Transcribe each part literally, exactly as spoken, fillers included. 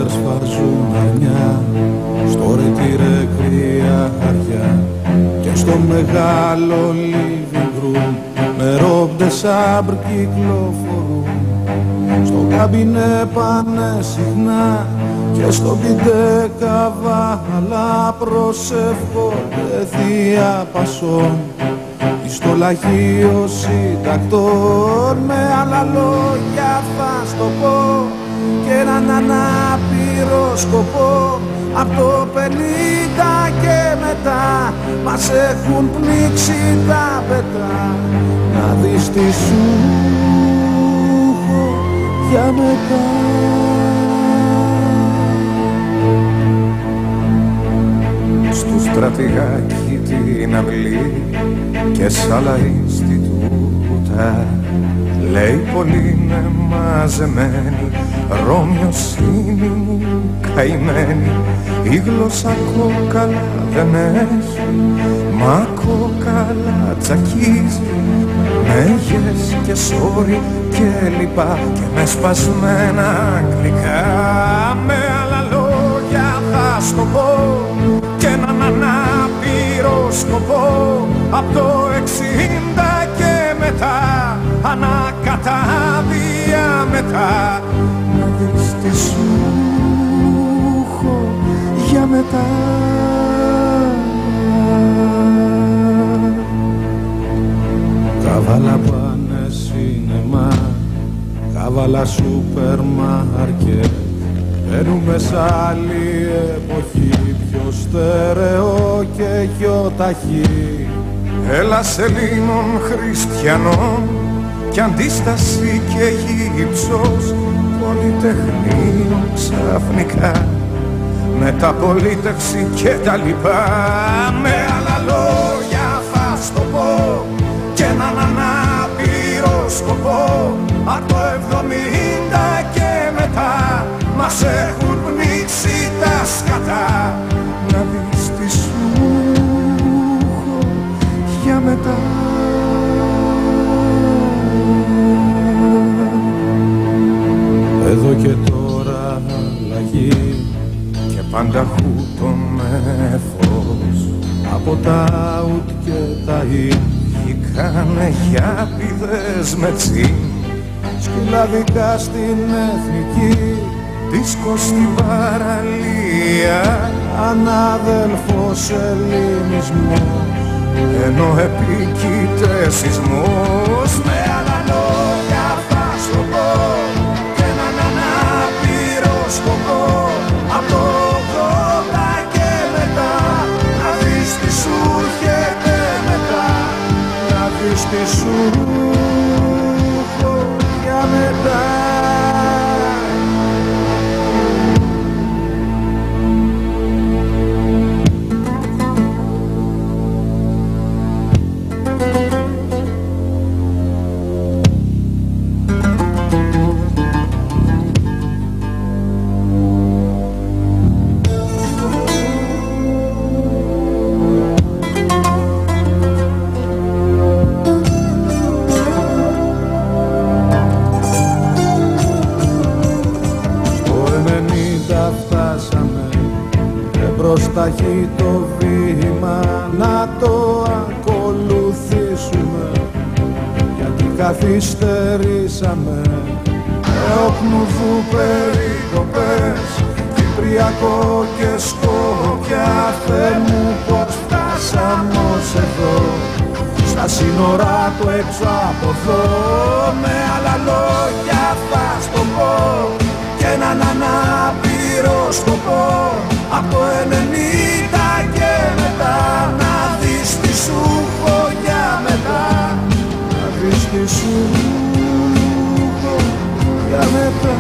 άντρες φαρζούν αρνιά στο ρετήρε κρύα χαριά και στο μεγάλο living room με ρόμπτες σάμπρ κυκλοφορούν. Στο καμπινέ πάνε συχνά και στο μπιντέ καβάλα προσεύχονται θεία Πασόν εις το λαχείο συντακτών. Με άλλα λόγια θα στο πω και έναν ανάπηρο σκοπό απ' το πενήντα και μετά μας έχουν πνίξει τα πετά. Να δεις τι σου έχω για μετά. Στου στρατηγάκι την αυλή και σ' άλλα Ινστιτούτα λέει πολύ είναι μαζεμένη, Ρώμιοσύνη μου καημένη. Η γλώσσα κόκαλα δεν έχει, μα κόκαλα τσακίζει με yes και sorry και λοιπά και με σπασμένα αγγλικά. Με άλλα λόγια θα στο πω και έναν ανάπηρο σκοπό απ' το εξήντα και μετά, ανακατάδια μετά. Να δεις τι σου έχω για μετά. Καβάλα πάνε σινεμά, καβάλα σούπερ μάρκετ. Μπαίνουμε σ' άλλη εποχή, πιο στερεό και πιο ταχύ. Έλλας Ελλήνων χριστιανών κι αντίσταση και γύψος, πολυτεχνείο ξαφνικά, μεταπολίτευση και τα λοιπά. Με άλλα λόγια θα στο πω και έναν ανάπηρο σκοπό απ' το εβδομήντα και μετά μας έχουν πνίξει τα σκατά. Να δεις τι σου έχω για μετά. Εδώ και τώρα αλλαγή και πάντα χούτο με φως. Από τα ουτ και τα ιν βγήκανε γιάπηδες με τσιν. σκυλαδικά στην εθνική, δίσκο στην παραλία, ανάδελφος ελληνισμός, ενώ επικείται σεισμός. Με άλλα λόγια θα στο πω και έναν ανάπηρο σκοπό απ' το ογδόντα και μετά. Να δεις τι σου έρχεται μετά. να δεις τι σου έχω για μετά. Ταχύ το βήμα να το ακολουθήσουμε, γιατί καθυστερήσαμε. Εόπνουδου περικοπές, Κυπριακό και Σκόπια. Θεέ μου πως φτάσαμε ως εδώ, στα σύνορά του έξω από εδώ. Με άλλα λόγια θα στο πω και έναν ανάπηρο σκοπό απ' το ενενήντα και μετά. Να δεις τι σου έχω για μετά. Να δεις τι σου έχω για μετά.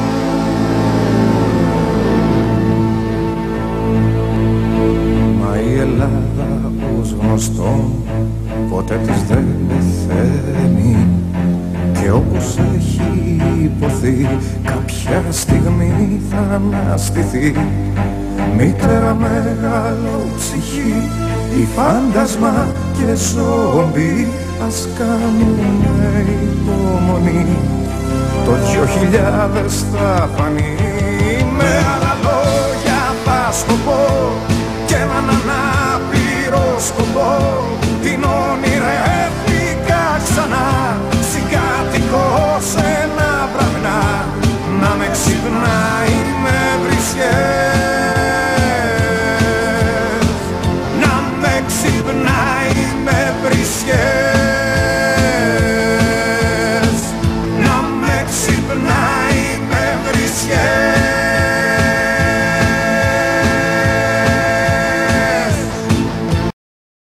Μα η Ελλάδα ως γνωστόν ποτέ της δεν πεθαίνει, και όπως έχει υποθεί κάποια στιγμή θα αναστηθεί. Μήτερα μεγάλο ψυχή, η φάντασμα και ζόμπι, ας κάνουμε υπομονή, το δυο χιλιάδες θα φανεί. Με σκοπό και έναν ανάπηρο σκοπό.